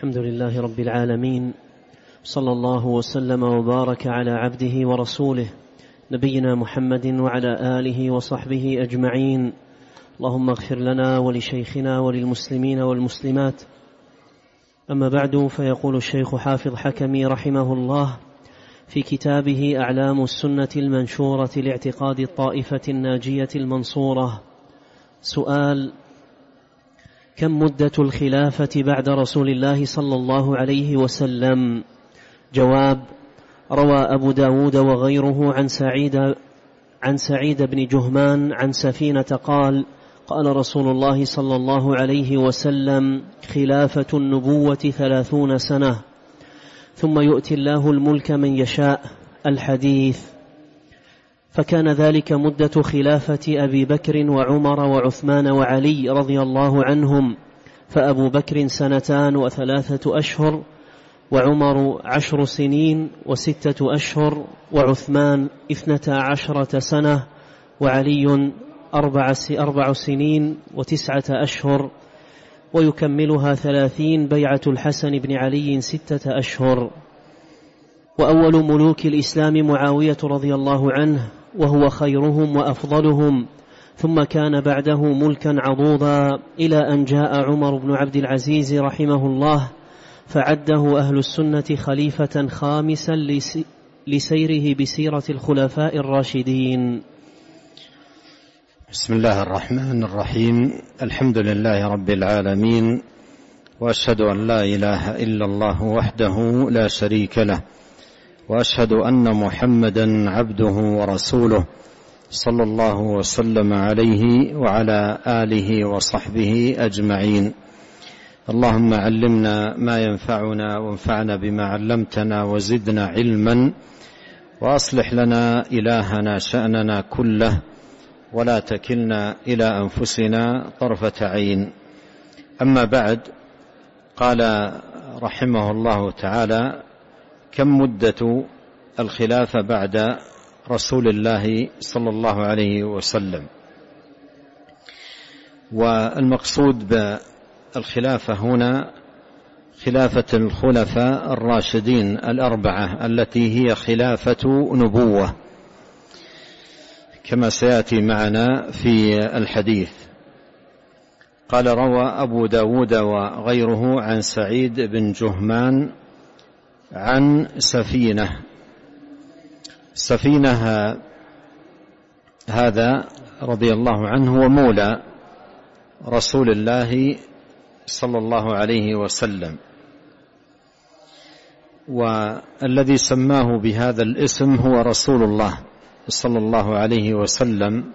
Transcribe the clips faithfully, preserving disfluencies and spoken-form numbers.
الحمد لله رب العالمين، صلى الله وسلم وبارك على عبده ورسوله نبينا محمد وعلى آله وصحبه أجمعين. اللهم اغفر لنا ولشيخنا وللمسلمين والمسلمات. أما بعد، فيقول الشيخ حافظ حكمي رحمه الله في كتابه أعلام السنة المنشورة لاعتقاد الطائفة الناجية المنصورة: سؤال: كم مدة الخلافة بعد رسول الله صلى الله عليه وسلم؟ جواب: روى أبو داود وغيره عن سعيد, عن سعيد بن جهمان عن سفينة قال: قال رسول الله صلى الله عليه وسلم: خلافة النبوة ثلاثون سنة، ثم يؤتي الله الملك من يشاء. الحديث. فكان ذلك مدة خلافة أبي بكر وعمر وعثمان وعلي رضي الله عنهم، فأبو بكر سنتان وثلاثة أشهر، وعمر عشر سنين وستة أشهر، وعثمان اثنتا عشرة سنة، وعلي أربع, أربع سنين وتسعة أشهر، ويكملها ثلاثين بيعة الحسن بن علي ستة أشهر. وأول ملوك الإسلام معاوية رضي الله عنه، وهو خيرهم وأفضلهم، ثم كان بعده ملكا عضوضا إلى أن جاء عمر بن عبد العزيز رحمه الله، فعده أهل السنة خليفة خامسا لسيره بسيرة الخلفاء الراشدين. بسم الله الرحمن الرحيم. الحمد لله رب العالمين، وأشهد أن لا إله إلا الله وحده لا شريك له، وأشهد أن محمدا عبده ورسوله، صلى الله وسلم عليه وعلى آله وصحبه أجمعين. اللهم علمنا ما ينفعنا، وانفعنا بما علمتنا، وزدنا علما، وأصلح لنا إلهنا شأننا كله، ولا تكلنا إلى أنفسنا طرفة عين. أما بعد، قال رحمه الله تعالى: كم مدة الخلافة بعد رسول الله صلى الله عليه وسلم؟ والمقصود بالخلافة هنا خلافة الخلفاء الراشدين الأربعة، التي هي خلافة نبوة كما سيأتي معنا في الحديث. قال: روى أبو داود وغيره عن سعيد بن جهمان عن سفينة. سفينة هذا رضي الله عنه ومولى رسول الله صلى الله عليه وسلم، والذي سماه بهذا الاسم هو رسول الله صلى الله عليه وسلم،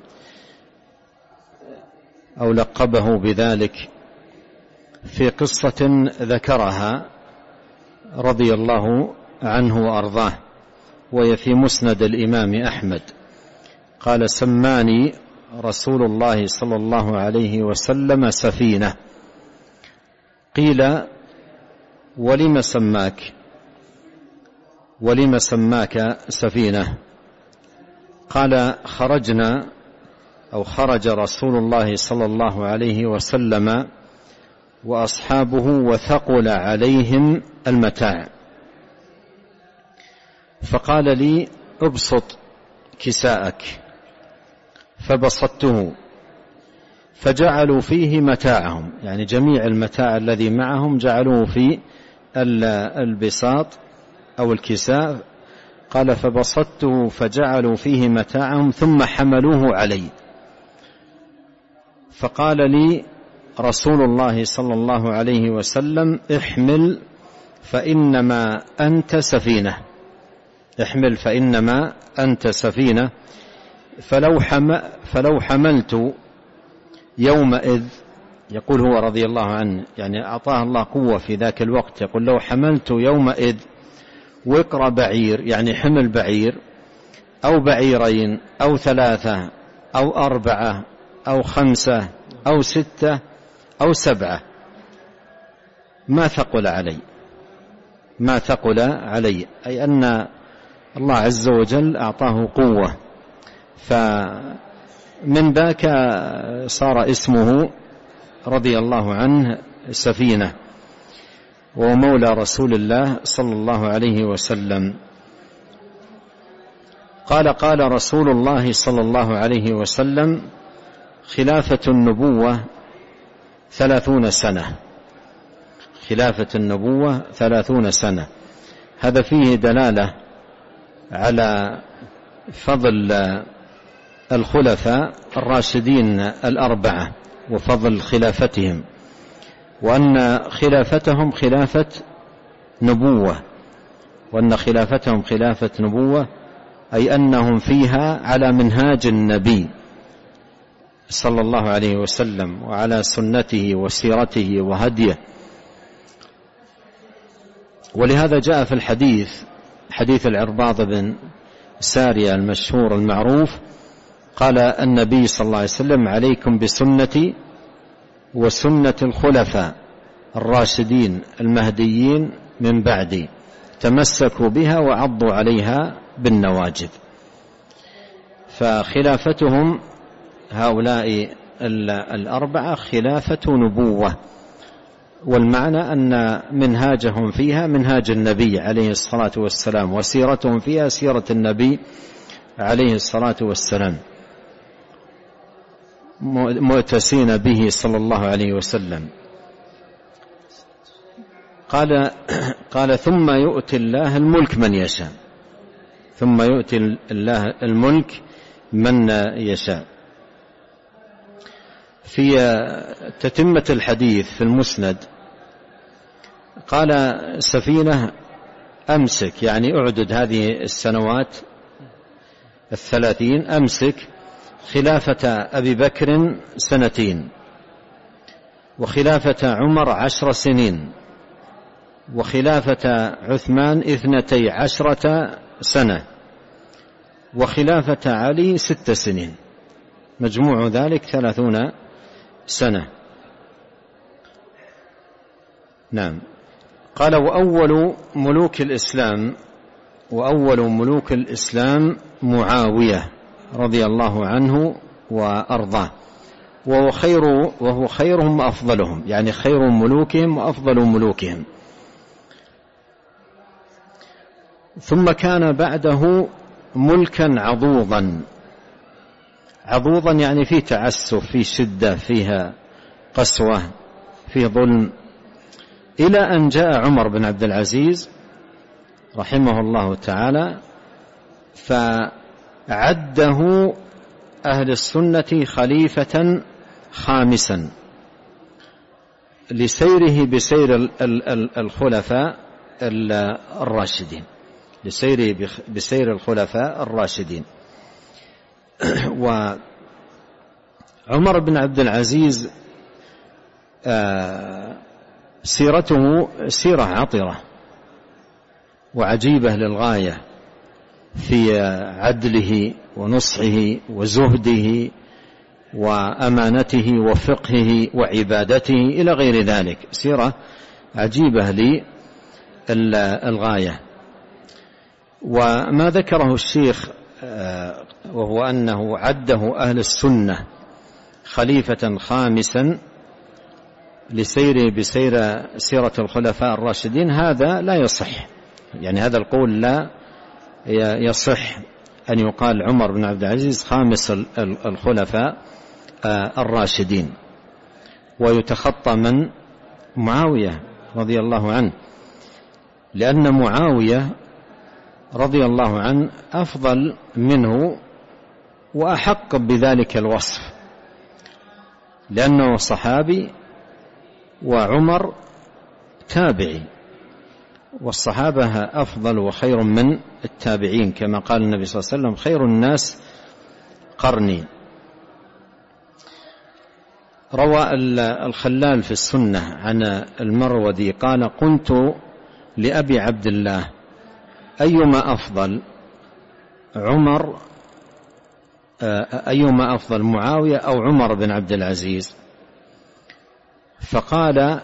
أو لقبه بذلك في قصة ذكرها رضي الله عنه وأرضاه، وهي في مسند الإمام أحمد. قال: سماني رسول الله صلى الله عليه وسلم سفينة. قيل: ولم سماك ولم سماك سفينة؟ قال: خرجنا أو خرج رسول الله صلى الله عليه وسلم وأصحابه وثقل عليهم المتاع، فقال لي: ابسط كساءك، فبسطته، فجعلوا فيه متاعهم، يعني جميع المتاع الذي معهم جعلوه في البساط أو الكساء. قال: فبسطته فجعلوا فيه متاعهم، ثم حملوه علي، فقال لي رسول الله صلى الله عليه وسلم: احمل فإنما أنت سفينة، احمل فإنما أنت سفينة. فلو, حم فلو حملت يومئذ، يقول هو رضي الله عنه، يعني أعطاه الله قوة في ذاك الوقت، يقول: لو حملت يومئذ وقر بعير، يعني حمل بعير، أو بعيرين، أو ثلاثة، أو أربعة، أو خمسة، أو ستة، أو سبعة، ما ثقل علي، ما ثقل علي، أي أن الله عز وجل أعطاه قوة، فمن ذاك صار اسمه رضي الله عنه سفينة. ومولى رسول الله صلى الله عليه وسلم. قال قال رسول الله صلى الله عليه وسلم: خلافة النبوة ثلاثون سنة. خلافة النبوة ثلاثون سنة. هذا فيه دلالة على فضل الخلفاء الراشدين الأربعة وفضل خلافتهم، وأن خلافتهم خلافة نبوة، وأن خلافتهم خلافة نبوة أي أنهم فيها على منهاج النبي صلى الله عليه وسلم وعلى سنته وسيرته وهديه. ولهذا جاء في الحديث حديث العرباض بن سارية المشهور المعروف، قال النبي صلى الله عليه وسلم: عليكم بسنتي وسنة الخلفاء الراشدين المهديين من بعدي، تمسكوا بها وعضوا عليها بالنواجذ. فخلافتهم هؤلاء الأربعة خلافة نبوة، والمعنى أن منهاجهم فيها منهاج النبي عليه الصلاة والسلام، وسيرتهم فيها سيرة النبي عليه الصلاة والسلام، مؤتسين به صلى الله عليه وسلم. قال قال ثم يؤتي الله الملك من يشاء، ثم يؤتي الله الملك من يشاء. في تتمة الحديث في المسند قال: سفينة أمسك، يعني أعدد هذه السنوات الثلاثين، أمسك خلافة أبي بكر سنتين، وخلافة عمر عشر سنين، وخلافة عثمان اثنتي عشرة سنة، وخلافة علي ست سنين، مجموع ذلك ثلاثون سنة. نعم. قال: وأول ملوك الإسلام وأول ملوك الإسلام معاوية رضي الله عنه وأرضاه، وهو خير وهو خيرهم وأفضلهم، يعني خير ملوكهم وأفضل ملوكهم. ظم كان بعده ملكا عضوضا. عضوضا يعني فيه تعسف، فيه شدة، فيها قسوة، فيه ظلم، إلى أن جاء عمر بن عبد العزيز رحمه الله تعالى، فعده أهل السنة خليفة خامسا لسيره بسير الخلفاء الراشدين، لسيره بسير الخلفاء الراشدين. وعمر بن عبد العزيز سيرته سيرة عطرة وعجيبة للغاية في عدله ونصحه وزهده وأمانته وفقهه وعبادته إلى غير ذلك، سيرة عجيبة للغاية. وما ذكره الشيخ وهو أنه عده أهل السنة خليفة خامسا لسيره بسير سيرة الخلفاء الراشدين، هذا لا يصح، يعني هذا القول لا يصح أن يقال عمر بن عبد العزيز خامس الخلفاء الراشدين ويتخطى من معاوية رضي الله عنه، لأن معاوية رضي الله عنه أفضل منه وأحق بذلك الوصف، لأنه صحابي وعمر تابعي، والصحابة أفضل وخير من التابعين، كما قال النبي صلى الله عليه وسلم: خير الناس قرني. روى الخلال في السنة عن المروذي قال: قلت لأبي عبد الله: أيما أفضل عمر أيما أفضل معاوية أو عمر بن عبد العزيز؟ فقال: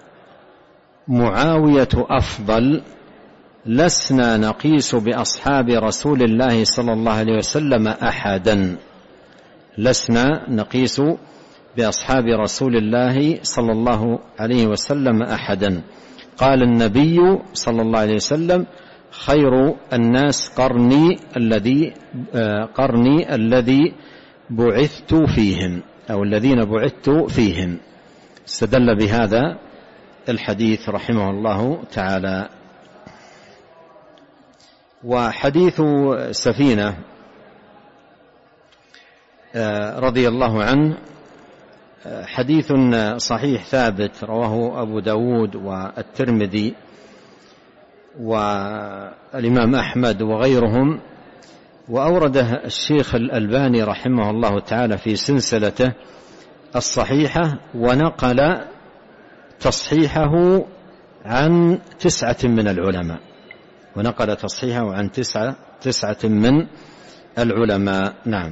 معاوية أفضل، لسنا نقيس بأصحاب رسول الله صلى الله عليه وسلم أحدا، لسنا نقيس بأصحاب رسول الله صلى الله عليه وسلم أحدا، قال النبي صلى الله عليه وسلم: خير الناس قرني الذي قرني الذي بعثت فيهم، أو الذين بعثت فيهم. استدل بهذا الحديث رحمه الله تعالى. وحديث سفينة رضي الله عنه حديث صحيح ثابت، رواه أبو داود والترمذي والإمام أحمد وغيرهم، وأورده الشيخ الألباني رحمه الله تعالى في سلسلته الصحيحة، ونقل تصحيحه عن تسعة من العلماء ونقل تصحيحه عن تسعة, تسعة من العلماء. نعم.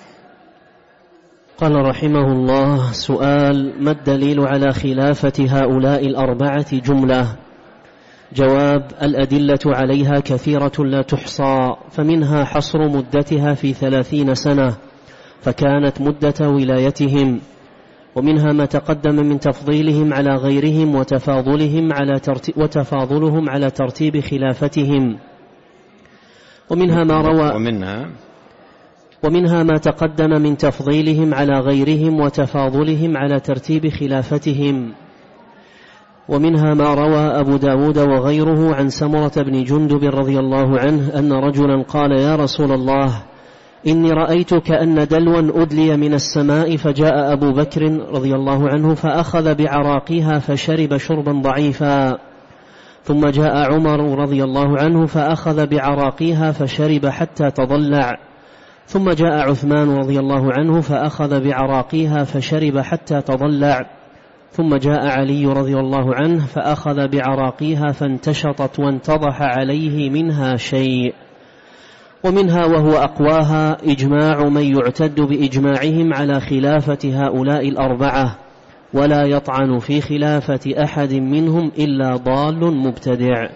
قال رحمه الله: سؤال: ما الدليل على خلافة هؤلاء الأربعة جملة؟ جواب: الأدلة عليها كثيرة لا تحصى، فمنها حصر مدتها في ثلاثين سنة فكانت مدة ولايتهم، ومنها ما تقدم من تفضيلهم على غيرهم وتفاضلهم على ترتيب وتفاضلهم على ترتيب خلافتهم، ومنها ما روى ومنها ومنها ما تقدم من تفضيلهم على غيرهم وتفاضلهم على ترتيب خلافتهم، ومنها ما روى أبو داود وغيره عن سمرة بن جندب رضي الله عنه أن رجلا قال: يا رسول الله، إني رأيت كأن دلوا أدلي من السماء، فجاء أبو بكر رضي الله عنه فأخذ بعراقها فشرب شربا ضعيفا، ثم جاء عمر رضي الله عنه فأخذ بعراقها فشرب حتى تضلع، ثم جاء عثمان رضي الله عنه فأخذ بعراقها فشرب حتى تضلع، ثم جاء علي رضي الله عنه فأخذ بعراقيها فانتشطت وانتضح عليه منها شيء. ومنها وهو أقواها إجماع من يعتد بإجماعهم على خلافة هؤلاء الأربعة، ولا يطعن في خلافة أحد منهم إلا ضال مبتدع.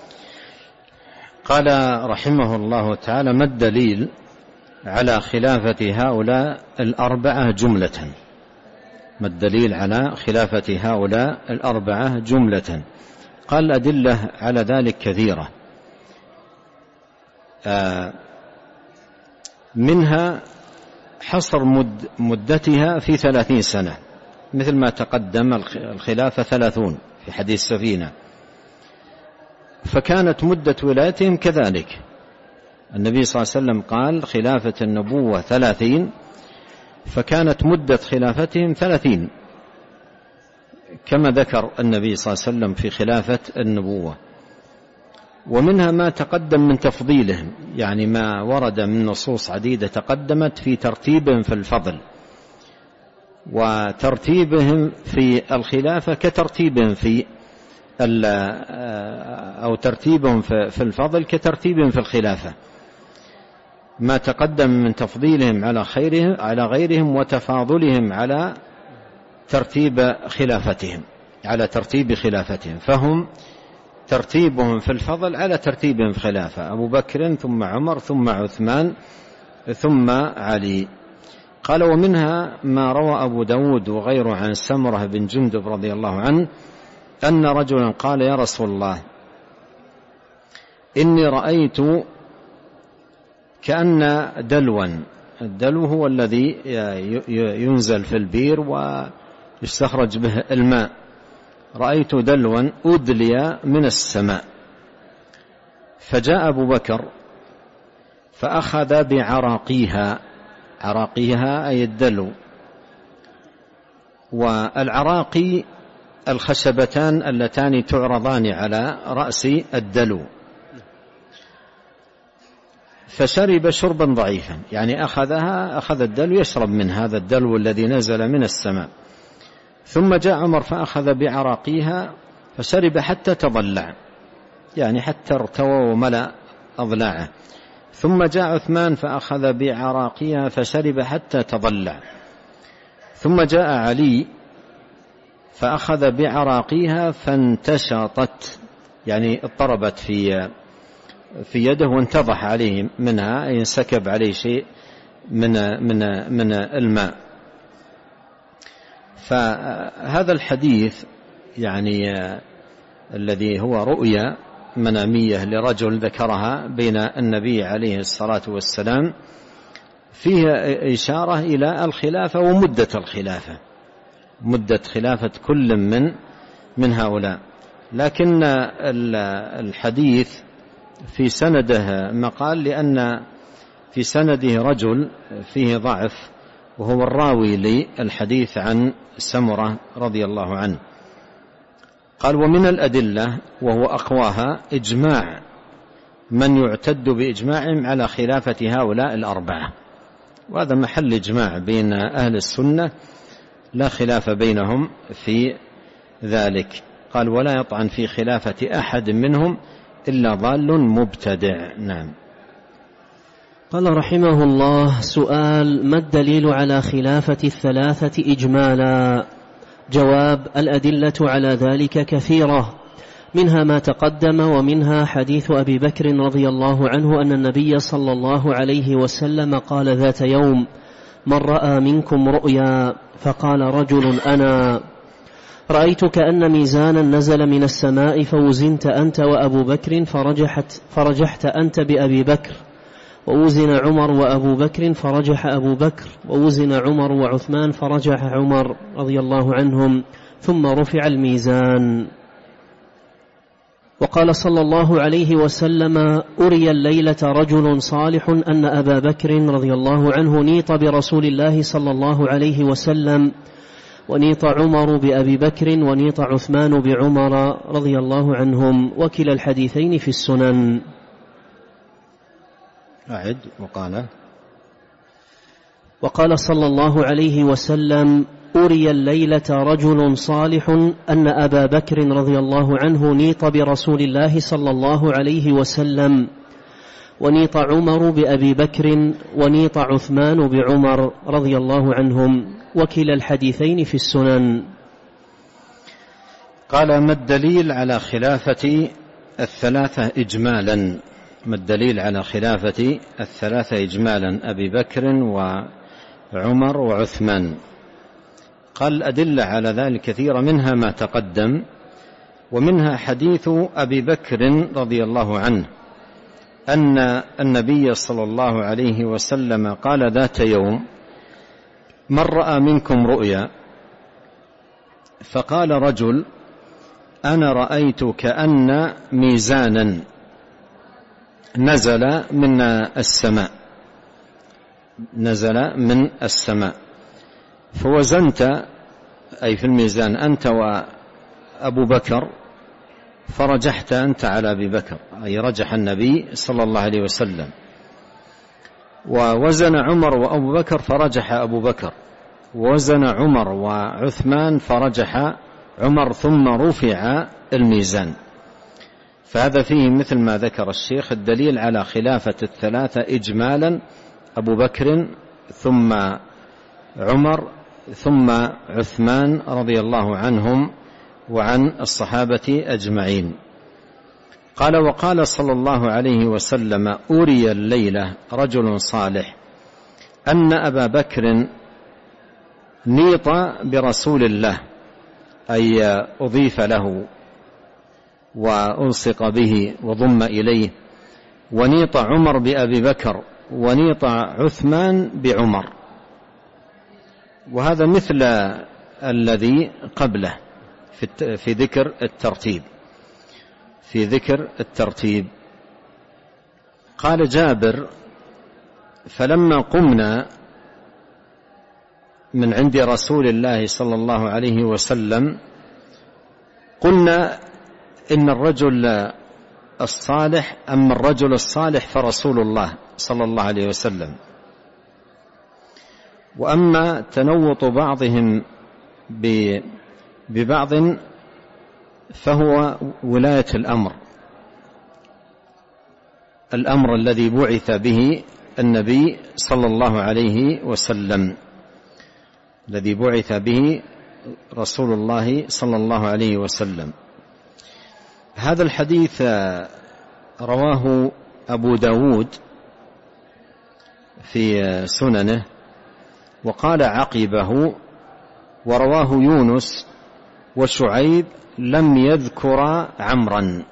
قال رحمه الله تعالى: ما الدليل على خلافة هؤلاء الأربعة جملة؟ ما الدليل على خلافة هؤلاء الأربعة جملة؟ قال: الأدلة على ذلك كثيرة، آه منها حصر مد مدتها في ثلاثين سنة، مثل ما تقدم الخلافة ثلاثون في حديث سفينة، فكانت مدة ولايتهم كذلك. النبي صلى الله عليه وسلم قال: خلافة النبوة ثلاثين، فكانت مدة خلافتهم ثلاثين كما ذكر النبي صلى الله عليه وسلم في خلافة النبوة. ومنها ما تقدم من تفضيلهم، يعني ما ورد من نصوص عديدة تقدمت في ترتيبهم في الفضل، وترتيبهم في الخلافة كترتيبهم في أو ترتيبهم في الفضل كترتيبهم في الخلافة، ما تقدم من تفضيلهم على خيرهم على غيرهم وتفاضلهم على ترتيب خلافتهم على ترتيب خلافتهم، فهم ترتيبهم في الفضل على ترتيبهم في خلافة، أبو بكر ثم عمر ثم عثمان ثم علي. قال: ومنها ما روى أبو داود وغيره عن سمرة بن جندب رضي الله عنه أن رجلا قال: يا رسول الله، إني رأيت كأن دلوا، الدلو هو الذي ينزل في البير ويستخرج به الماء، رأيت دلوا أدلي من السماء، فجاء أبو بكر فأخذ بعراقيها، عراقيها أي الدلو، والعراقي الخشبتان اللتان تعرضان على رأس الدلو، فشرب شربا ضعيفا، يعني أخذها أخذ الدلو يشرب من هذا الدلو الذي نزل من السماء. ثم جاء عمر فأخذ بعراقيها فشرب حتى تضلع، يعني حتى ارتوى وملأ أضلاعه. ثم جاء عثمان فأخذ بعراقيها فشرب حتى تضلع. ثم جاء علي فأخذ بعراقيها فانتشطت، يعني اضطربت في في يده وانتضح عليه منها، أي انسكب عليه شيء من من من الماء. فهذا الحديث يعني الذي هو رؤيا منامية لرجل ذكرها بين النبي عليه الصلاة والسلام فيه إشارة إلى الخلافة ومدة الخلافة، مدة خلافة كل من من هؤلاء. لكن الحديث في سنده مقال، لأن في سنده رجل فيه ضعف وهو الراوي للحديث عن سمرة رضي الله عنه. قال: ومن الأدلة وهو أقواها إجماع من يعتد بإجماعهم على خلافة هؤلاء الأربعة، وهذا محل إجماع بين أهل السنة لا خلاف بينهم في ذلك. قال: ولا يطعن في خلافة أحد منهم إلا ضال مبتدع. نعم. قال رحمه الله: سؤال: ما الدليل على خلافة الثلاثة إجمالا؟ جواب: الأدلة على ذلك كثيرة، منها ما تقدم، ومنها حديث أبي بكر رضي الله عنه أن النبي صلى الله عليه وسلم قال ذات يوم: من رأى منكم رؤيا، فقال رجل: أنا رأيت كأن ميزانا نزل من السماء فوزنت أنت وأبو بكر فرجحت, فرجحت أنت بأبي بكر، ووزن عمر وأبو بكر فرجح أبو بكر، ووزن عمر وعثمان فرجح عمر رضي الله عنهم، ثم رفع الميزان. وقال صلى الله عليه وسلم: أري الليلة رجل صالح أن أبا بكر رضي الله عنه نيط برسول الله صلى الله عليه وسلم، ونيط عمر بأبي بكر، ونيط عثمان بعمر رضي الله عنهم، وكلا الحديثين في السنن. أعد. وقال وقال صلى الله عليه وسلم: أري الليلة رجل صالح أن أبا بكر رضي الله عنه نيط برسول الله صلى الله عليه وسلم، ونيط عمر بأبي بكر، ونيط عثمان بعمر رضي الله عنهم، وكلا الحديثين في السنن. قال: ما الدليل على خلافة الثلاثة إجمالا؟ ما الدليل على خلافة الثلاثة إجمالا أبي بكر وعمر وعثمان؟ قال: الأدلة على ذلك كثيرة، منها ما تقدم، ومنها حديث أبي بكر رضي الله عنه أن النبي صلى الله عليه وسلم قال ذات يوم: من رأى منكم رؤيا، فقال رجل: أنا رأيت كأن ميزانا نزل من السماء نزل من السماء فوزنت، أي في الميزان، أنت وأبو بكر، فرجحت أنت على أبي بكر، أي رجح النبي صلى الله عليه وسلم، ووزن عمر وأبو بكر فرجح أبو بكر، ووزن عمر وعثمان فرجح عمر، ثم رفع الميزان. فهذا فيه مثل ما ذكر الشيخ الدليل على خلافة الثلاثة إجمالا، أبو بكر ثم عمر ثم عثمان رضي الله عنهم وعن الصحابة أجمعين. قال: وقال صلى الله عليه وسلم: أري الليلة رجل صالح أن أبا بكر نيط برسول الله، أي أضيف له وألصق به وضم إليه، ونيط عمر بأبي بكر، ونيط عثمان بعمر. وهذا مثل الذي قبله في ذكر الترتيب في ذكر الترتيب قال جابر: فلما قمنا من عند رسول الله صلى الله عليه وسلم قلنا: إن الرجل الصالح، أما الرجل الصالح فرسول الله صلى الله عليه وسلم، وأما تنوط بعضهم ببعض فهو ولاية الأمر الأمر الذي بعث به النبي صلى الله عليه وسلم، الذي بعث به رسول الله صلى الله عليه وسلم. هذا الحديث رواه أبو داود في سننه، وقال عقبه: ورواه يونس وشعيب لم يذكر عمرا،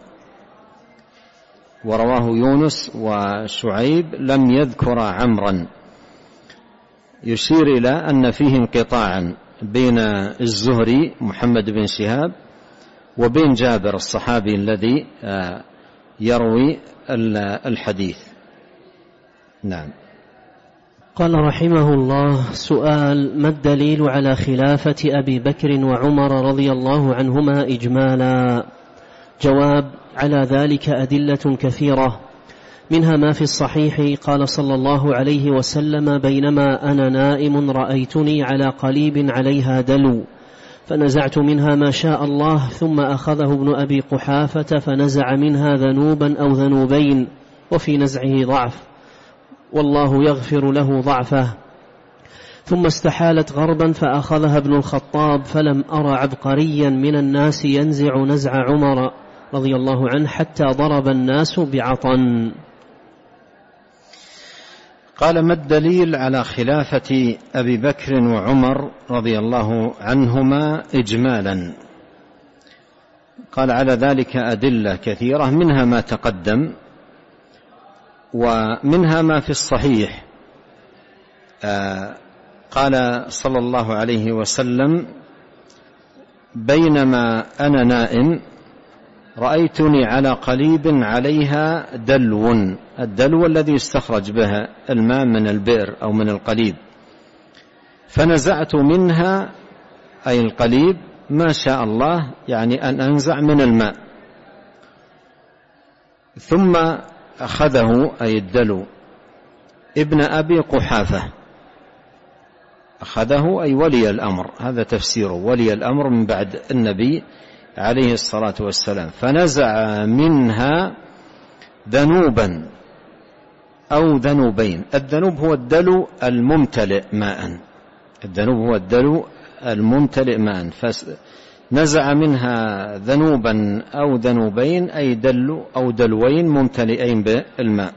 ورواه يونس وشعيب لم يذكر عمرا، يشير إلى أن فيه انقطاعا بين الزهري محمد بن شهاب وبين جابر الصحابي الذي يروي الحديث. نعم. قال رحمه الله: سؤال: ما الدليل على خلافة أبي بكر وعمر رضي الله عنهما إجمالا؟ جواب: على ذلك أدلة كثيرة، منها ما في الصحيح قال صلى الله عليه وسلم: بينما أنا نائم رأيتني على قليب عليها دلو فنزعت منها ما شاء الله، ثم أخذه ابن أبي قحافة فنزع منها ذنوبا أو ذنوبين، وفي نزعه ضعف والله يغفر له ضعفه. ثم استحالت غربا فأخذها ابن الخطاب، فلم أرى عبقريا من الناس ينزع نزع عمر رضي الله عنه حتى ضرب الناس بعطن. قال: ما الدليل على خلافة أبي بكر وعمر رضي الله عنهما إجمالا؟ قال: على ذلك أدلة كثيرة، منها ما تقدم ومنها ما في الصحيح. آه قال صلى الله عليه وسلم: بينما أنا نائم رأيتني على قليب عليها دلو، الدلو الذي يستخرج به الماء من البئر أو من القليب، فنزعت منها أي القليب ما شاء الله، يعني أن أنزع من الماء، ثم أخذه أي الدلو ابن أبي قحافة، أخذه أي ولي الأمر، هذا تفسيره، ولي الأمر من بعد النبي عليه الصلاة والسلام، فنزع منها ذنوبا أو ذنوبين. الذنوب هو الدلو الممتلئ ماء، الذنوب هو الدلو الممتلئ ماء، فنزع منها ذنوبا أو ذنوبين أي دلو أو دلوين ممتلئين بالماء.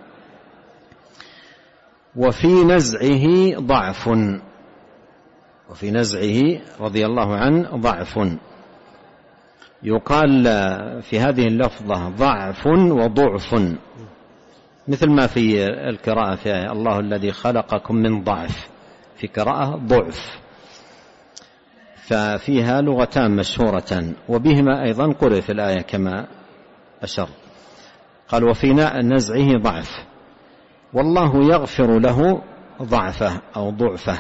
وفي نزعه ضعف، وفي نزعه رضي الله عنه ضعف، يقال في هذه اللفظة ضعف وضعف، مثل ما في القراءة في الله الذي خلقكم من ضعف، في قراءة ضعف، ففيها لغتان مشهورتان، وبهما أيضا قرأ في الآية كما أشر. قال: وفي نزعه ضعف والله يغفر له ضعفه أو ضعفه.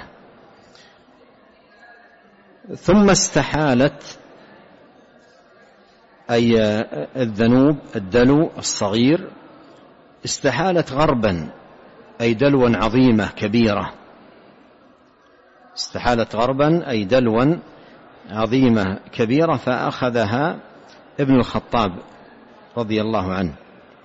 ثم استحالت أي الذنوب الدلو الصغير، استحالت غربا أي دلوا عظيمة كبيرة، استحالت غربا أي دلوا عظيمة كبيرة، فأخذها ابن الخطاب رضي الله عنه.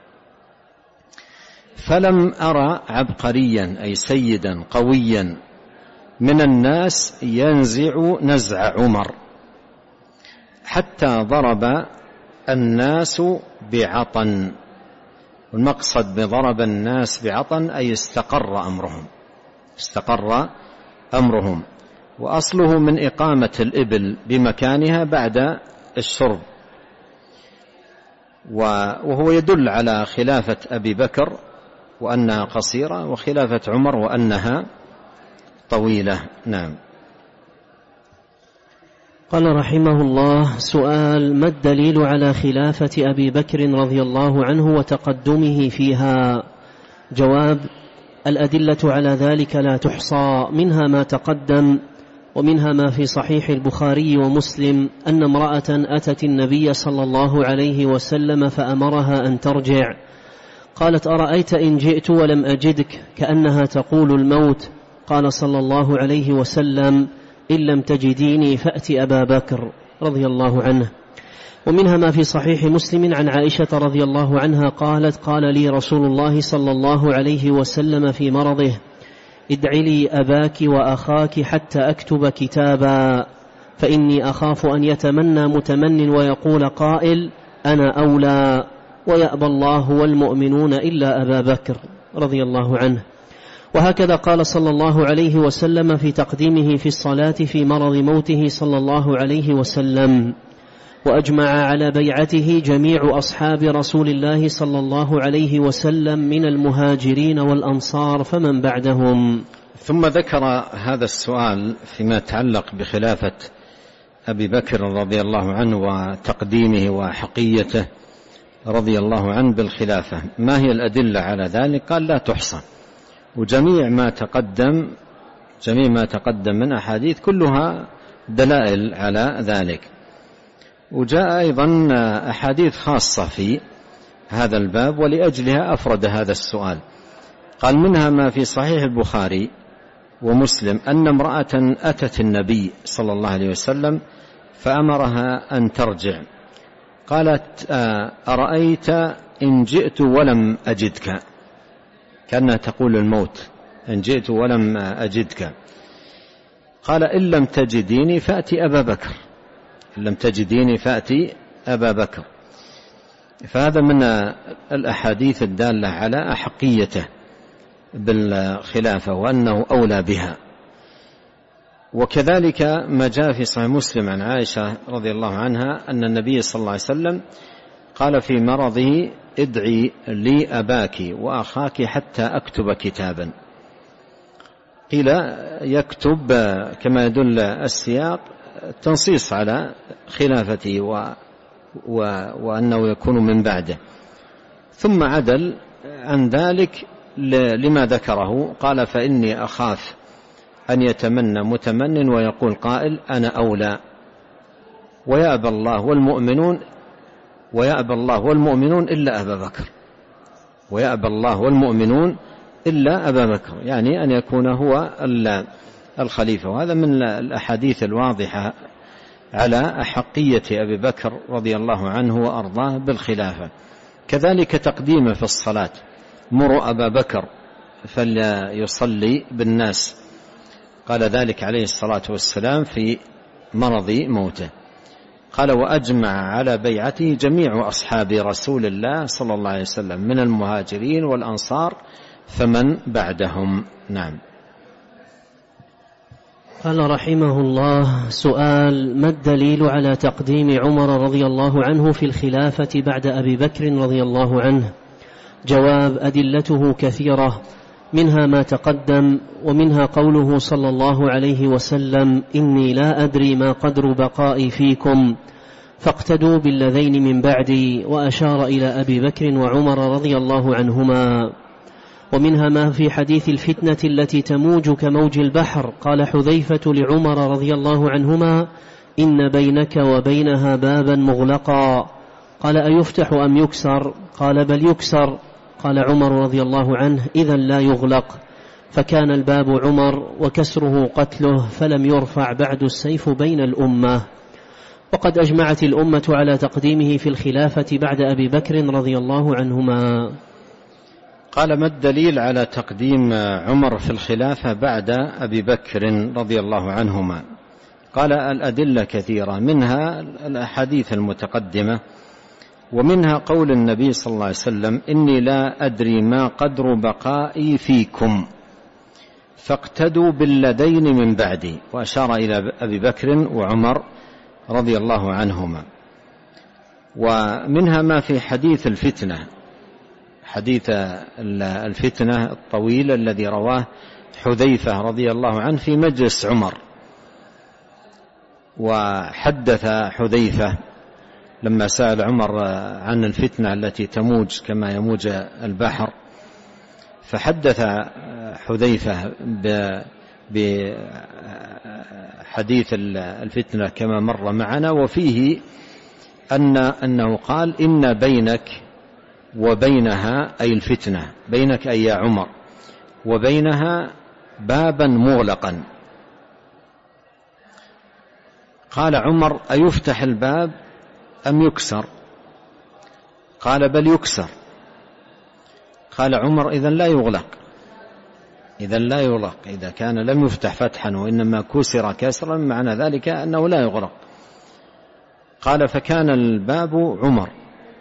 فلم أرى عبقريا أي سيدا قويا من الناس ينزع نزع عمر حتى ضرب الناس بعطن. والمقصد بضرب الناس بعطن أي استقر أمرهم، استقر أمرهم، وأصله من إقامة الإبل بمكانها بعد الشرب، وهو يدل على خلافة أبي بكر وأنها قصيرة، وخلافة عمر وأنها طويلة. نعم. قال رحمه الله: سؤال: ما الدليل على خلافة أبي بكر رضي الله عنه وتقدمه فيها؟ جواب: الأدلة على ذلك لا تحصى، منها ما تقدم، ومنها ما في صحيح البخاري ومسلم أن امرأة أتت النبي صلى الله عليه وسلم فأمرها أن ترجع، قالت: أرأيت إن جئت ولم أجدك؟ كأنها تقول الموت. قال صلى الله عليه وسلم: إن لم تجديني فأت أبا بكر رضي الله عنه. ومنها ما في صحيح مسلم عن عائشة رضي الله عنها قالت: قال لي رسول الله صلى الله عليه وسلم في مرضه: ادع لي أباك وأخاك حتى أكتب كتابا، فإني أخاف أن يتمنى متمن ويقول قائل: أنا أولى، ويأبى الله والمؤمنون إلا أبا بكر رضي الله عنه. وهكذا قال صلى الله عليه وسلم في تقديمه في الصلاة في مرض موته صلى الله عليه وسلم: وأجمع على بيعته جميع أصحاب رسول الله صلى الله عليه وسلم من المهاجرين والأنصار فمن بعدهم. ثم ذكر هذا السؤال فيما يتعلق بخلافة أبي بكر رضي الله عنه وتقديمه وحقيته رضي الله عنه بالخلافة، ما هي الأدلة على ذلك؟ قال لا تحصى، وجميع ما تقدم جميع ما تقدم من أحاديث كلها دلائل على ذلك. وجاء أيضا أحاديث خاصة في هذا الباب ولأجلها أفرد هذا السؤال. قال منها ما في صحيح البخاري ومسلم أن امرأة أتت النبي صلى الله عليه وسلم فأمرها أن ترجع، قالت أرأيت إن جئت ولم أجدك، كأنها تقول الموت، إن جئت ولم أجدك. قال إن لم تجديني فأتي أبا بكر، إن لم تجديني فأتي أبا بكر. فهذا من الأحاديث الدالة على أحقيته بالخلافة وأنه أولى بها. وكذلك ما جاء في صحيح مسلم عن عائشة رضي الله عنها أن النبي صلى الله عليه وسلم قال في مرضه ادعي لي أباك وأخاك حتى أكتب كتابا. قيل يكتب كما يدل السياق تنصيص على خلافته و... و... وأنه يكون من بعده، ثم عدل عن ذلك لما ذكره. قال فإني أخاف أن يتمنى متمن ويقول قائل أنا أولى ويأبى الله والمؤمنون ويأبى الله والمؤمنون إلا أبا بكر، ويأبى الله والمؤمنون إلا أبا بكر، يعني أن يكون هو الخليفة. وهذا من الأحاديث الواضحة على أحقية أبي بكر رضي الله عنه وأرضاه بالخلافة. كذلك تقديمه في الصلاة، مروا أبا بكر فليصلي بالناس، قال ذلك عليه الصلاة والسلام في مرض موته. قال وأجمع على بيعته جميع أصحاب رسول الله صلى الله عليه وسلم من المهاجرين والأنصار فمن بعدهم. نعم. قال رحمه الله سؤال: ما الدليل على تقديم عمر رضي الله عنه في الخلافة بعد أبي بكر رضي الله عنه؟ جواب: أدلته كثيرة، منها ما تقدم، ومنها قوله صلى الله عليه وسلم: إني لا أدري ما قدر بقائي فيكم فاقتدوا بالذين من بعدي، وأشار إلى أبي بكر وعمر رضي الله عنهما. ومنها ما في حديث الفتنة التي تموج كموج البحر، قال حذيفة لعمر رضي الله عنهما: إن بينك وبينها بابا مغلقا، قال أيفتح أم يكسر؟ قال بل يكسر. قال عمر رضي الله عنه: إذا لا يغلق. فكان الباب عمر وكسره قتله، فلم يرفع بعد السيف بين الأمة. وقد أجمعت الأمة على تقديمه في الخلافة بعد أبي بكر رضي الله عنهما. قال: ما الدليل على تقديم عمر في الخلافة بعد أبي بكر رضي الله عنهما؟ قال: الأدلة كثيرة، منها الأحاديث المتقدمة، ومنها قول النبي صلى الله عليه وسلم: إني لا أدري ما قدر بقائي فيكم فاقتدوا بالذين من بعدي، وأشار إلى أبي بكر وعمر رضي الله عنهما. ومنها ما في حديث الفتنة، حديث الفتنة الطويل الذي رواه حذيفة رضي الله عنه في مجلس عمر. وحدث حذيفة لما سأل عمر عن الفتنة التي تموج كما يموج البحر، فحدث حذيفة بحديث الفتنة كما مر معنا، وفيه أن أنه قال: إن بينك وبينها، أي الفتنة، بينك أي يا عمر، وبينها بابا مغلقا. قال عمر: أيفتح الباب أم يكسر؟ قال بل يكسر. قال عمر: إذن لا يغلق، إذن لا يغلق، إذا كان لم يفتح فتحا وإنما كسر كسرا معنى ذلك أنه لا يغلق. قال: فكان الباب عمر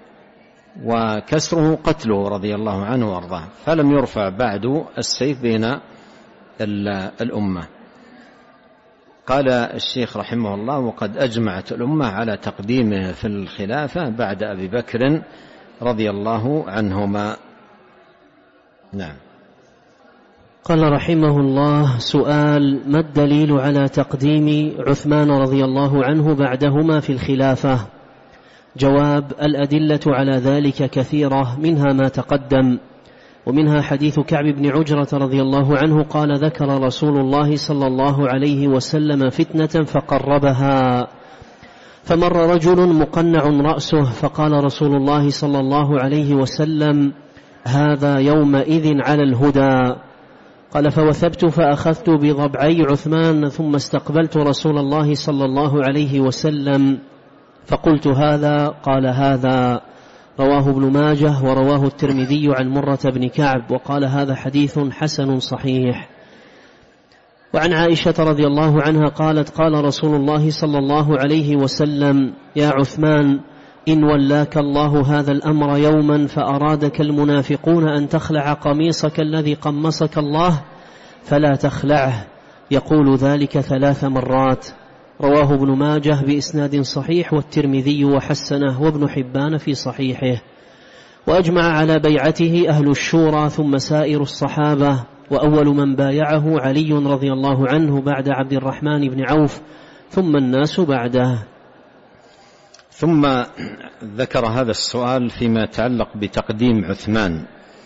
وكسره قتله رضي الله عنه وارضاه، فلم يرفع بعد السيف بين الأمة. قال الشيخ رحمه الله: وقد أجمعت الأمة على تقديمه في الخلافة بعد أبي بكر رضي الله عنهما. نعم. قال رحمه الله: سؤال: ما الدليل على تقديم عثمان رضي الله عنه بعدهما في الخلافة؟ جواب: الأدلة على ذلك كثيرة، منها ما تقدم، ومنها حديث كعب بن عجرة رضي الله عنه قال: ذكر رسول الله صلى الله عليه وسلم فتنة فقربها، فمر رجل مقنع رأسه فقال رسول الله صلى الله عليه وسلم: هذا يومئذ على الهدى. قال: فوثبت فأخذت بضبعي عثمان ثم استقبلت رسول الله صلى الله عليه وسلم فقلت: هذا؟ قال: هذا. رواه ابن ماجه ورواه الترمذي عن مرة بن كعب، وقال: هذا حديث حسن صحيح. وعن عائشة رضي الله عنها قالت: قال رسول الله صلى الله عليه وسلم: يا عثمان، إن ولاك الله هذا الأمر يوما فأرادك المنافقون أن تخلع قميصك الذي قمصك الله فلا تخلعه، يقول ذلك ثلاث مرات. رواه ابن ماجه بإسناد صحيح، والترمذي وحسنه، وابن حبان في صحيحه. وأجمع على بيعته أهل الشورى ثم سائر الصحابة، وأول من بايعه علي رضي الله عنه بعد عبد الرحمن بن عوف، ثم الناس بعده. ثم ذكر هذا السؤال فيما يتعلق بتقديم عثمان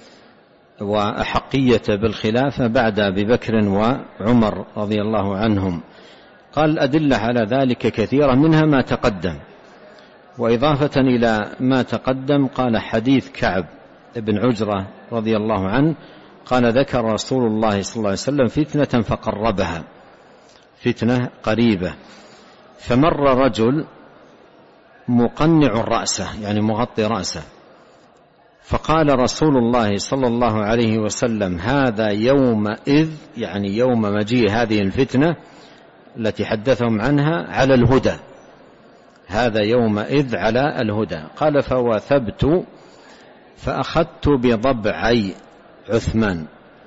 وأحقية بالخلافة بعد أبي بكر وعمر رضي الله عنهم. قال: الأدلة على ذلك كثيرة، منها ما تقدم. وإضافة إلى ما تقدم قال: حديث كعب بن عجرة رضي الله عنه قال: ذكر رسول الله صلى الله عليه وسلم فتنة فقربها، فتنة قريبة، فمر رجل مقنع رأسه، يعني مغطي رأسه، فقال رسول الله صلى الله عليه وسلم: هذا يومئذ، يعني يوم مجيء هذه الفتنة التي حدثهم عنها، على الهدى، هذا يومئذ على الهدى. قال: فوثبت فأخذت بضبعي عثمان.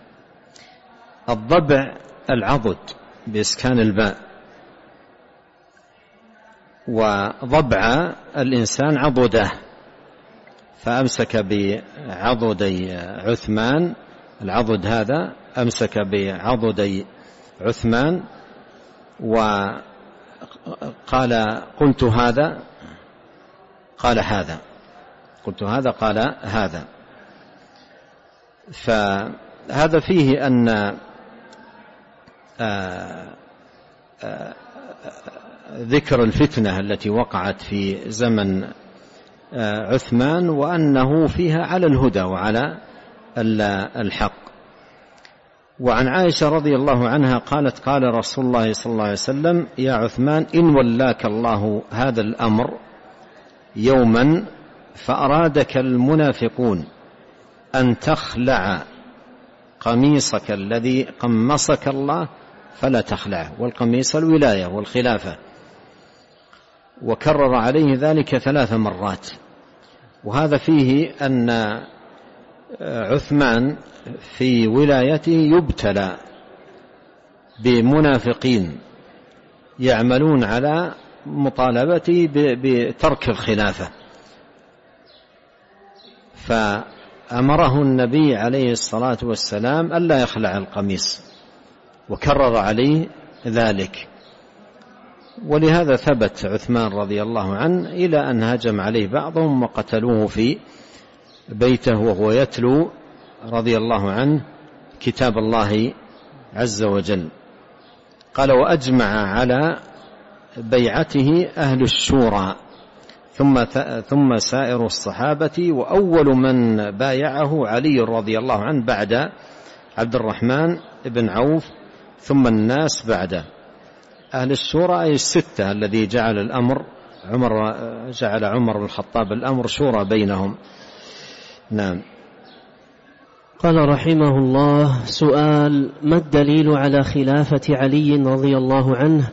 الضبع العضد بإسكان الباء، وضبع الإنسان عضده، فأمسك بعضدي عثمان، العضد هذا أمسك بعضدي عثمان وقال: قلت هذا؟ قال: هذا. قلت هذا؟ قال: هذا. فهذا فيه أن آآ آآ ذكر الفتنة التي وقعت في زمن عثمان، وأنه فيها على الهدى وعلى الحق. وعن عائشة رضي الله عنها قالت: قال رسول الله صلى الله عليه وسلم: يا عثمان، إن ولاك الله هذا الأمر يوما فأرادك المنافقون أن تخلع قميصك الذي قمصك الله فلا تخلعه. والقميص الولاية والخلافة، وكرر عليه ذلك ثلاث مرات. وهذا فيه أن عثمان في ولايته يبتلى بمنافقين يعملون على مطالبته بترك الخلافة، فأمره النبي عليه الصلاة والسلام ألا يخلع القميص، وكرر عليه ذلك. ولهذا ثبت عثمان رضي الله عنه إلى أن هجم عليه بعضهم وقتلوه في بيته وهو يتلو رضي الله عنه كتاب الله عز وجل. قال: وأجمع على بيعته أهل الشورى ثم ثم سائر الصحابة، وأول من بايعه علي رضي الله عنه بعد عبد الرحمن بن عوف، ثم الناس بعده. أهل الشورى أي الستة الذي جعل الأمر عمر جعل عمر بن الخطاب الأمر شورى بينهم. نعم. قال رحمه الله: سؤال: ما الدليل على خلافة علي رضي الله عنه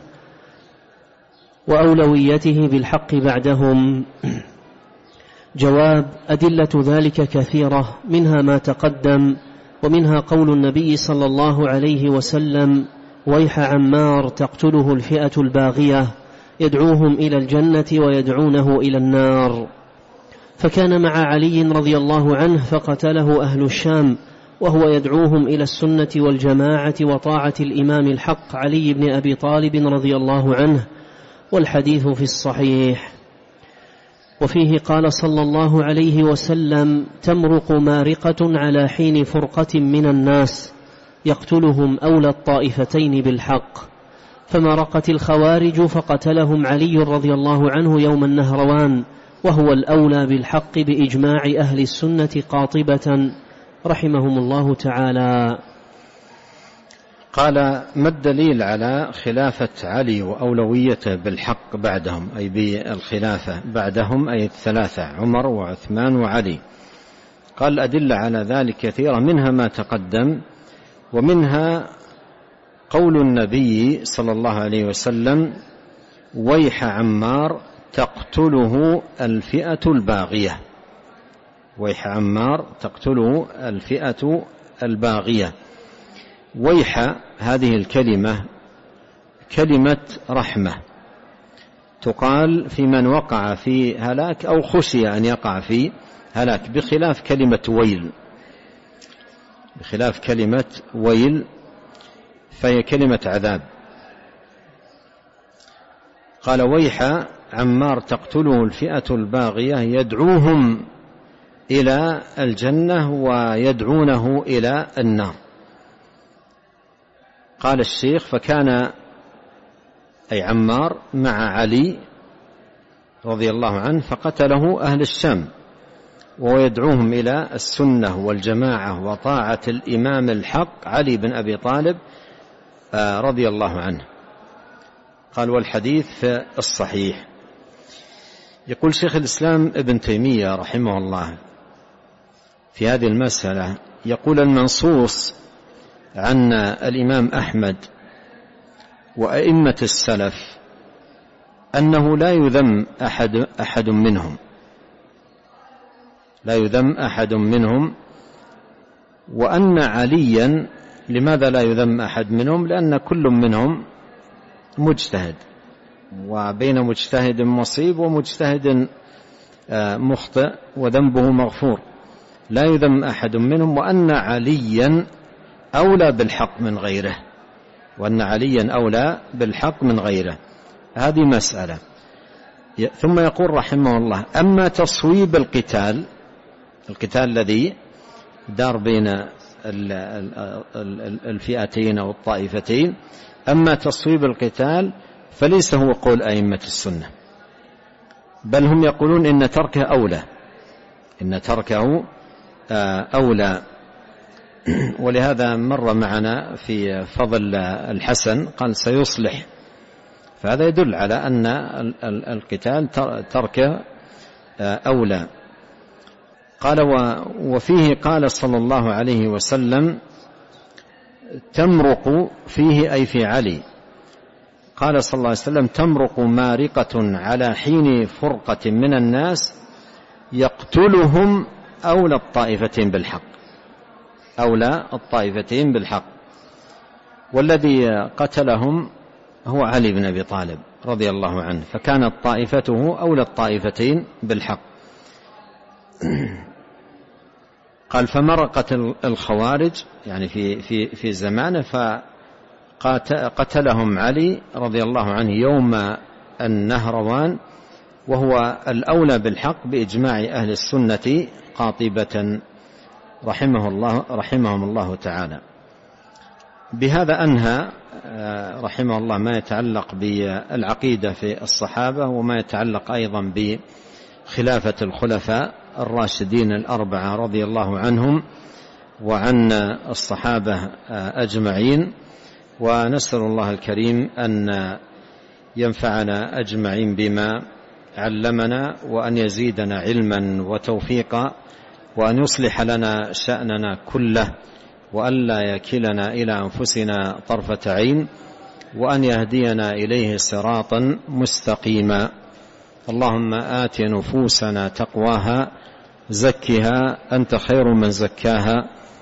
وأولويته بالحق بعدهم؟ جواب: أدلة ذلك كثيرة، منها ما تقدم، ومنها قول النبي صلى الله عليه وسلم: ويح عمار تقتله الفئة الباغية يدعوهم إلى الجنة ويدعونه إلى النار. فكان مع علي رضي الله عنه فقتله أهل الشام وهو يدعوهم إلى السنة والجماعة وطاعة الإمام الحق علي بن أبي طالب رضي الله عنه، والحديث في الصحيح. وفيه قال صلى الله عليه وسلم: تمرق مارقة على حين فرقة من الناس يقتلهم أولى الطائفتين بالحق. فمرقت الخوارج فقتلهم علي رضي الله عنه يوم النهروان، وهو الأولى بالحق بإجماع أهل السنة قاطبة رحمهم الله تعالى. قال: ما الدليل على خلافة علي وأولويته بالحق بعدهم، أي بالخلافة بعدهم، أي الثلاثة عمر وعثمان وعلي؟ قال: الأدلة على ذلك كثيرة، منها ما تقدم، ومنها قول النبي صلى الله عليه وسلم: ويح عمار تقتله الفئة الباغية. ويح عمار تقتله الفئة الباغية. ويح هذه الكلمة كلمة رحمة، تقال في من وقع في هلاك أو خشي أن يقع في هلاك، بخلاف كلمة ويل. بخلاف كلمة ويل فهي كلمة عذاب. قال: ويح عمار تقتله الفئة الباغية يدعوهم إلى الجنة ويدعونه إلى النار. قال الشيخ: فكان أي عمار مع علي رضي الله عنه فقتله أهل الشام، ويدعوهم إلى السنة والجماعة وطاعة الإمام الحق علي بن أبي طالب رضي الله عنه. قال: والحديث في الصحيح. يقول شيخ الإسلام ابن تيمية رحمه الله في هذه المسألة، يقول: المنصوص عن الإمام أحمد وأئمة السلف أنه لا يذم أحد, أحد منهم لا يذم أحد منهم وأن عليا، لماذا لا يذم أحد منهم؟ لأن كل منهم مجتهد، وبين مجتهد مصيب ومجتهد مخطئ وذنبه مغفور، لا يذم أحد منهم، وأن عليا أولى بالحق من غيره وأن عليا أولى بالحق من غيره. هذه مسألة. ثم يقول رحمه الله: أما تصويب القتال، القتال الذي دار بين الفئتين أو الطائفتين، أما تصويب القتال فليس هو قول أئمة السنة، بل هم يقولون إن تركه أولى إن تركه أولى. ولهذا مر معنا في فضل الحسن قال: سيصلح، فهذا يدل على أن القتال تركه أولى. قال: وفيه قال صلى الله عليه وسلم: تمرق فيه، أي في علي. قال صلى الله عليه وسلم: تمرق مارقة على حين فرقة من الناس يقتلهم أولى الطائفتين بالحق أولى الطائفتين بالحق والذي قتلهم هو علي بن أبي طالب رضي الله عنه، فكانت طائفته أولى الطائفتين بالحق. قال: فمرقت الخوارج، يعني في في في زمانه، فقتلهم علي رضي الله عنه يوم النهروان، وهو الأولى بالحق بإجماع أهل السنة قاطبة رحمه الله رحمهم الله تعالى. بهذا أنهى رحمه الله ما يتعلق بالعقيدة في الصحابة، وما يتعلق أيضا بخلافة الخلفاء الراشدين الأربعة رضي الله عنهم وعن الصحابة أجمعين. ونسأل الله الكريم أن ينفعنا أجمعين بما علمنا، وأن يزيدنا علما وتوفيقا، وأن يصلح لنا شأننا كله، وأن لا يكلنا إلى أنفسنا طرفة عين، وأن يهدينا إليه صراطا مستقيما. اللهم آت نفوسنا تقواها، زكها أنت خير من زكاها،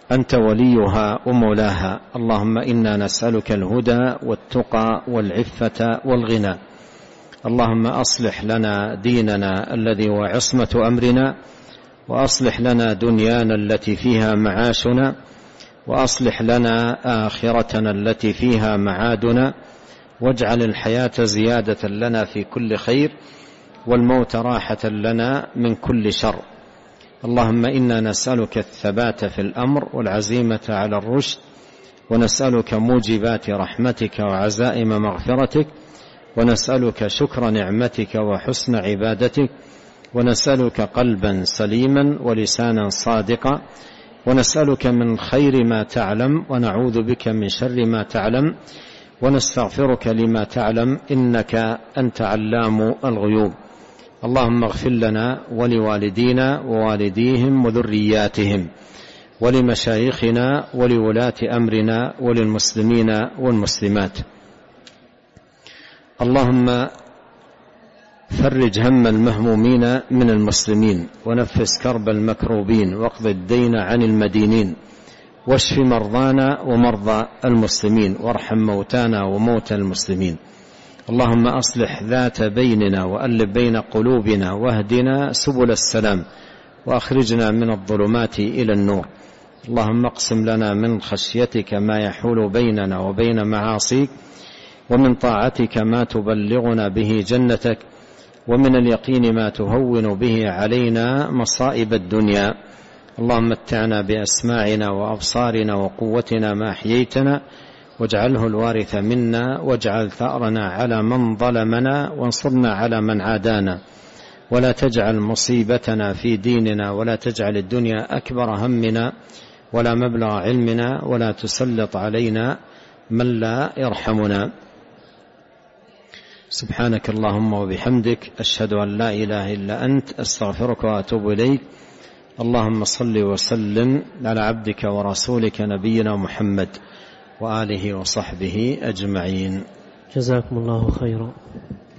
أنت وليها ومولاها. اللهم إنا نسألك الهدى والتقى والعفة والغنى. اللهم أصلح لنا ديننا الذي هو عصمة أمرنا، وأصلح لنا دنيانا التي فيها معاشنا، وأصلح لنا آخرتنا التي فيها معادنا، واجعل الحياة زيادة لنا في كل خير، والموت راحة لنا من كل شر. اللهم إنا نسألك الثبات في الأمر والعزيمة على الرشد، ونسألك موجبات رحمتك وعزائم مغفرتك، ونسألك شكر نعمتك وحسن عبادتك، ونسألك قلبا سليما ولسانا صادقا، ونسألك من خير ما تعلم، ونعوذ بك من شر ما تعلم، ونستغفرك لما تعلم، إنك أنت علام الغيوب. اللهم اغفر لنا ولوالدينا ووالديهم وذرياتهم، ولمشايخنا ولولاة أمرنا وللمسلمين والمسلمات. اللهم فرج هم المهمومين من المسلمين، ونفس كرب المكروبين، واقض الدين عن المدينين، واشف مرضانا ومرضى المسلمين، وارحم موتانا وموتى المسلمين. اللهم أصلح ذات بيننا، وألف بين قلوبنا، واهدنا سبل السلام، وأخرجنا من الظلمات إلى النور. اللهم اقسم لنا من خشيتك ما يحول بيننا وبين معاصيك، ومن طاعتك ما تبلغنا به جنتك، ومن اليقين ما تهون به علينا مصائب الدنيا. اللهم متعنا بأسماعنا وأبصارنا وقوتنا ما أحييتنا، واجعله الوارث منا، واجعل ثأرنا على من ظلمنا، وانصرنا على من عادانا، ولا تجعل مصيبتنا في ديننا، ولا تجعل الدنيا أكبر همنا ولا مبلغ علمنا، ولا تسلط علينا من لا يرحمنا. سبحانك اللهم وبحمدك، أشهد أن لا إله إلا أنت، أستغفرك وأتوب إليك. اللهم صل وسلم على عبدك ورسولك نبينا محمد وآله وصحبه أجمعين. جزاكم الله خيرا.